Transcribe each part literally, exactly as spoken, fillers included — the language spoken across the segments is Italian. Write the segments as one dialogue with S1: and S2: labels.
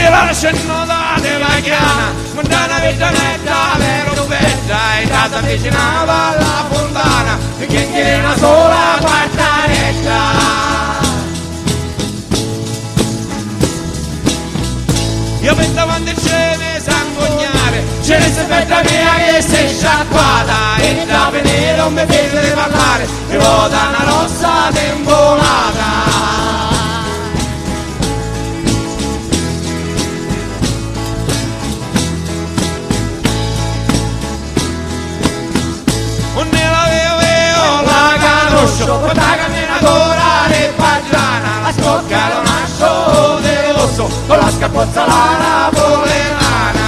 S1: la scendola della chiana, montana vecchianetta, vero bella, e casa avvicinava alla fontana, perché era una sola quartanetta. Io pensavo quando ce ne sanguignare, ce ne aspetta mia che si è sciacquata, e da venire non mi vede parlare, mi vota una rossa temporata. Non ne l'avevo io, la conosco, con la camminatora e pagina, la scocca lo nasco dell'osso, con la scappozza la napoletana.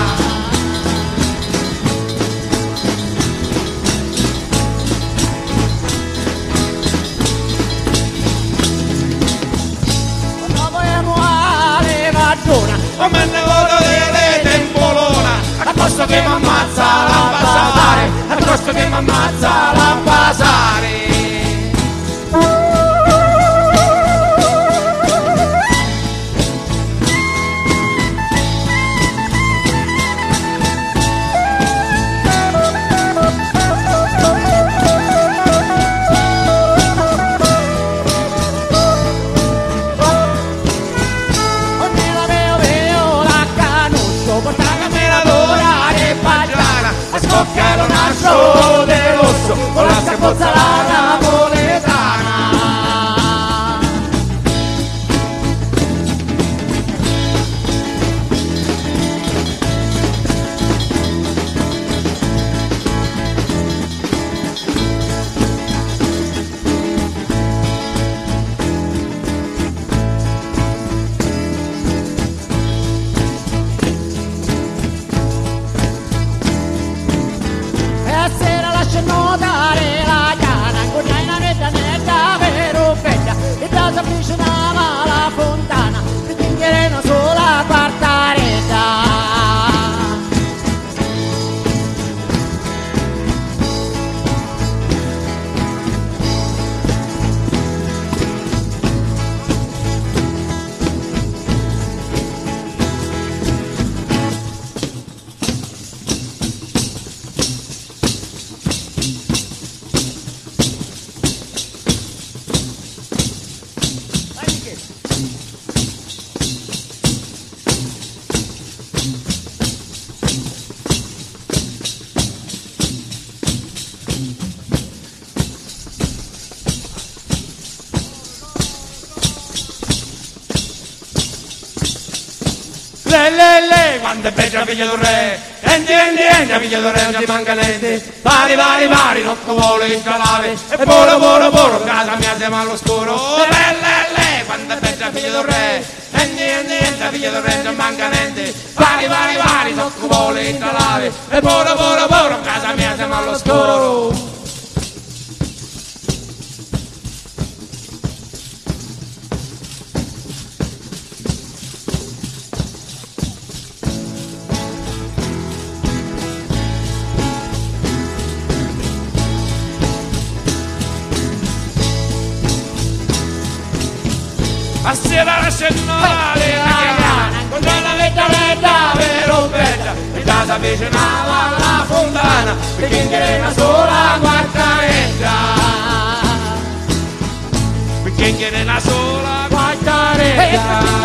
S1: Dopo è muore ragiona, come ne voto delle tempolona, a costo che mi ammazza la passare, a costo che mi ammazza la passare. Scocca lo nasco dell'osso, con la scappozza la napoletana. Notare la chiana, con una netta netta vero bella, e da si avvicinava alla fontana, per tingere una sola quartaretta. Le le le, quando è peggio figlia del re, enti enti enti figlia del re, non ti manca niente, pari pari pari, non vuole il calave, e poro poro poro, casa mia siamo all'oscuro. Le le le, quando è peggio figlia del re, enti enti enti figlia del re, non manca niente, pari pari pari, non vuole il calave, e poro poro poro, casa mia siamo all'oscuro. A sera la scendola della chiana, con una vetta vetta vero bella, e casa avvicinava alla fontana, perché era una sola quartaretta. Perché era una sola quartaretta.